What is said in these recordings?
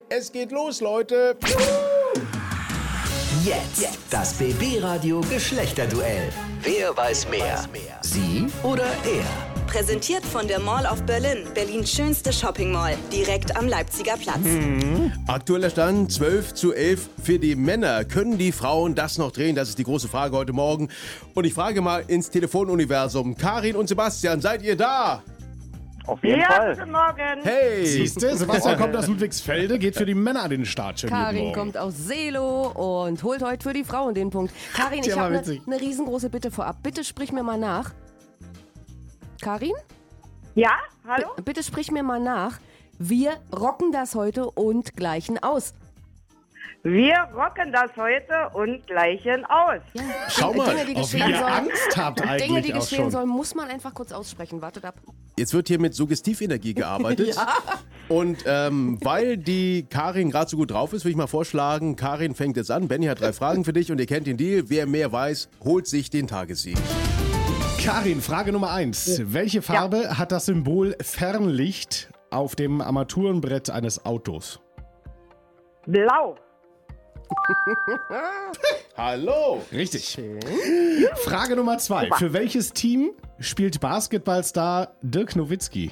Es geht los, Leute. Jetzt das BB-Radio Geschlechterduell. Wer weiß mehr? Sie oder er? Präsentiert von der Mall of Berlin, Berlins schönste Shopping-Mall, direkt am Leipziger Platz. Aktueller Stand 12:11 für die Männer. Können die Frauen das noch drehen? Das ist die große Frage heute Morgen. Und ich frage mal ins Telefonuniversum. Karin und Sebastian, seid ihr da? Auf jeden Fall. Guten Morgen. Hey! Siehste, Sebastian kommt aus Ludwigsfelde, geht für die Männer an den Start. Schönen guten Karin Morgen. kommt aus Seelow und holt heute für die Frauen den Punkt. Karin, ich Der war habe witzig. eine riesengroße Bitte vorab. Bitte sprich mir mal nach. Karin? Ja, hallo? Bitte sprich mir mal nach. Wir rocken das heute und gleichen aus. Wir rocken das heute und gleichen aus. Ja, Schau mal, Dinge, die Auf wie geschehen ihr sollen. Angst habt Dinge, eigentlich die auch geschehen schon. sollen, muss man einfach kurz aussprechen. Wartet ab. Jetzt wird hier mit Suggestivenergie gearbeitet. Und weil die Karin gerade so gut drauf ist, würde ich mal vorschlagen, Karin fängt jetzt an. Benny hat 3 Fragen für dich und ihr kennt den Deal. Wer mehr weiß, holt sich den Tagessieg. Karin, Frage Nummer 1. Welche Farbe hat das Symbol Fernlicht auf dem Armaturenbrett eines Autos? Blau. Hallo! Richtig. Frage Nummer 2. Für welches Team spielt Basketballstar Dirk Nowitzki?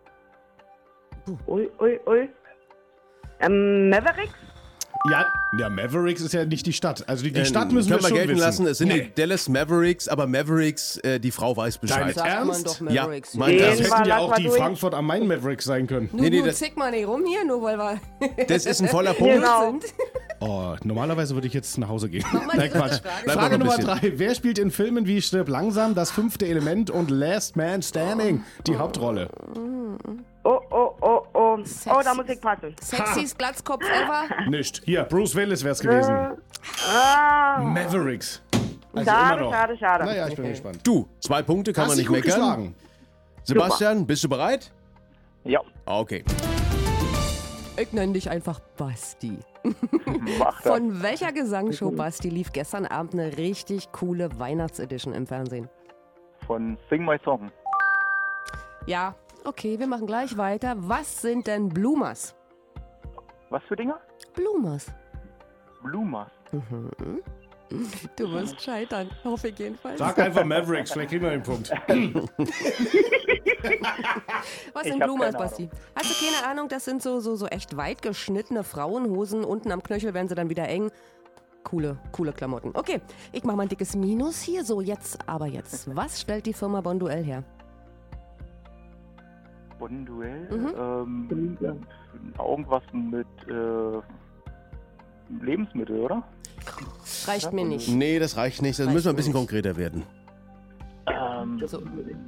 Ui, ui, ui. Mavericks? Ja, Mavericks ist ja nicht die Stadt. Also die Stadt müssen wir können wir schon gelten wissen. lassen. Es sind die Dallas Mavericks, aber Mavericks, die Frau weiß Bescheid. Dein Sagt man Ernst? doch Mavericks. Ja, mein Das Den hätten ja lass auch mal die durch. Frankfurt am Main Mavericks sein können. Nee, Nun das- zick mal nicht rum hier, nur weil wir Das ist ein voller Punkt. Genau. sind. Oh, normalerweise würde ich jetzt nach Hause gehen. mal die Nein, dritte Quatsch. Frage. Bleib Frage noch ein Nummer bisschen. 3. Wer spielt in Filmen wie Stirb langsam, Das 5. Element und Last Man Standing die Hauptrolle? Oh, oh, oh, oh. Sexy. Oh, da muss ich passen. Sexiest Glatzkopf ever. Nicht. Hier, Bruce Willis wär's gewesen. Mavericks. Also Schade, immer noch. schade, schade. Naja, ich bin gespannt. Du, 2 Punkte kann Hast man dich nicht gut meckern. geschlagen. Sebastian, bist du bereit? Ja, Okay. Ich nenne dich einfach Basti. mach das. Von welcher Gesangsshow, Basti, lief gestern Abend eine richtig coole Weihnachtsedition im Fernsehen? Von Sing My Song. Ja, okay, wir machen gleich weiter. Was sind denn Bloomers? Was für Dinger? Bloomers. Blumas. Du wirst scheitern, hoffe ich jedenfalls. Sag einfach Mavericks, vielleicht kriegen wir den Punkt. Was sind hab Bloomers, keine Basti? Hast du keine Ahnung, das sind so echt weit geschnittene Frauenhosen. Unten am Knöchel werden sie dann wieder eng. Coole Klamotten. Okay, ich mache mal ein dickes Minus hier. So, jetzt. Was stellt die Firma Bonduell her? Bonduell. Irgendwas mit Lebensmittel, oder? Reicht mir nicht. Nee, das reicht nicht. Dann Reicht müssen wir ein bisschen nicht. konkreter werden. So.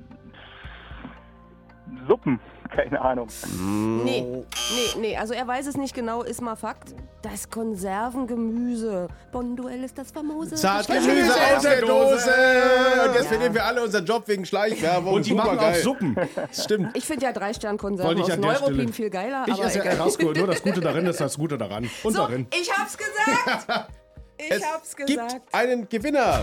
Suppen. Keine Ahnung. Nee, also er weiß es nicht genau, ist mal Fakt. Das Konservengemüse. Bonduell ist das famose. Zartgemüse aus der Dose. Und jetzt verlieren wir alle unseren Job wegen Schleichwerbung. Und die machen auch Supergeil. Suppen. Stimmt. Ich finde ja 3-Stern-Konserven Wollte ich aus an der Neuruppin Stelle. viel geiler. Ich aber esse ja egal. rausgeholt. Nur das Gute darin ist das Gute daran. Und So, darin. ich hab's gesagt. Es gibt einen Gewinner.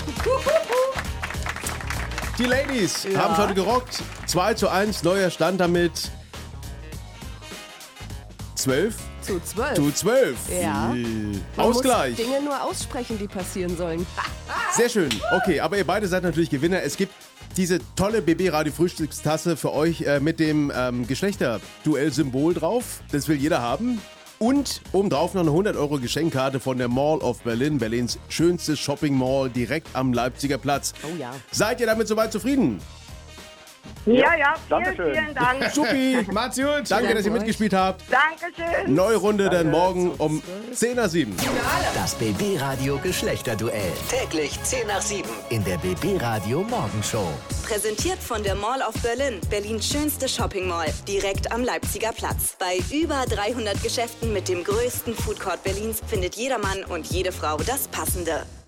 Die Ladies haben es heute gerockt. 2:1, neuer Stand damit. 12 Zu 12. zu 12. Ja. Man Ausgleich. muss Dinge nur aussprechen, die passieren sollen. Sehr schön. Okay, aber ihr beide seid natürlich Gewinner. Es gibt diese tolle BB-Radio-Frühstückstasse für euch mit dem Geschlechterduell-Symbol drauf. Das will jeder haben. Und obendrauf noch eine 100€ Geschenkkarte von der Mall of Berlin, Berlins schönste Shopping-Mall direkt am Leipziger Platz. Oh ja. Seid ihr damit soweit zufrieden? Ja, Dankeschön. vielen Dank. Supi! Macht's gut. Danke, dass ihr mitgespielt habt. Dankeschön. Neue Runde dann morgen um 10:07. Das BB-Radio Geschlechterduell. Täglich 10 nach 7 in der BB-Radio Morgenshow. Präsentiert von der Mall of Berlin, Berlins schönste Shopping-Mall, direkt am Leipziger Platz. Bei über 300 Geschäften mit dem größten Foodcourt Berlins findet jeder Mann und jede Frau das Passende.